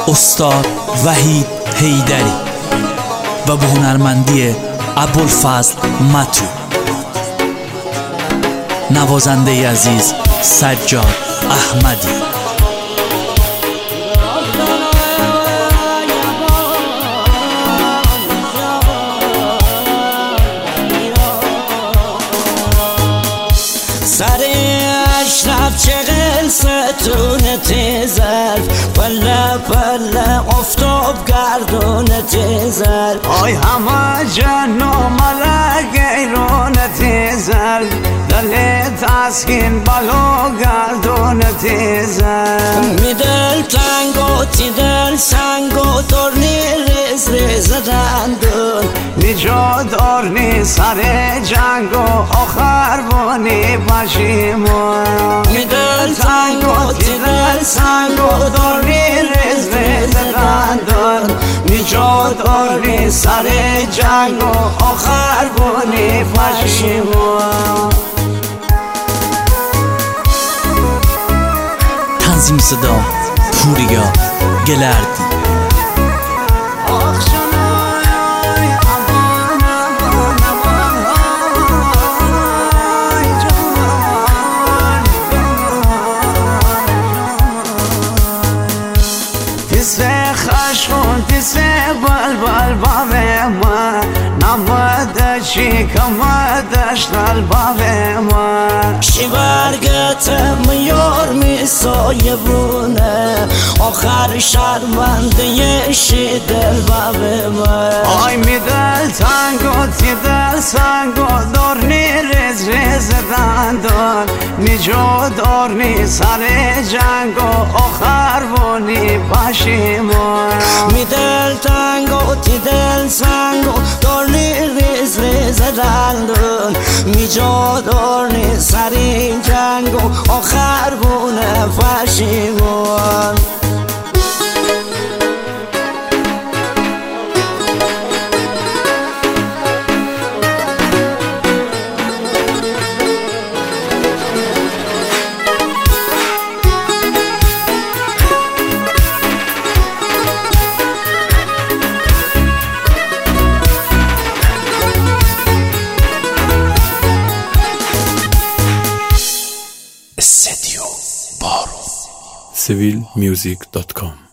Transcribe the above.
استاد وحید حیدری و به هنرمندی ابوالفضل متو. نوازنده عزیز سجاد احمدی. سر اشرف چقل ستون تیزر پله پله افتاب گردون تیزر آی همه جن و ملک ایرون تیزر دل تسکین بلو گردون تیزر می دل تنگ و تی دل سنگ و دورنی ریز ریز دندون نجات دارنی سر جنگ و آخر بانی پشیمون می دل تنگ و تی دل سنگ و دورنی ریز ریز دندون نجات دارنی سر جنگ و آخر بانی پشیمون. تنظیم صدا پوریا گلردی. تیسه خشون تیسه بلبل بابه ما نمده چی کمدش دل بابه ما شی برگت میار می سایه بونه آخر شرمنده شی دل بابه ما آی می دل تنگ و تی دل سنگ و دورنی ریز ریز دندون نجو دورنی سر جنگ و آخر بونی پشیمون می دل تنگ و تی دل سنگ و دورنی ریز ریز دندون می جا دورنی سری جنگ و آخر بونه پشیمون. استدیو بارو civilmusic.com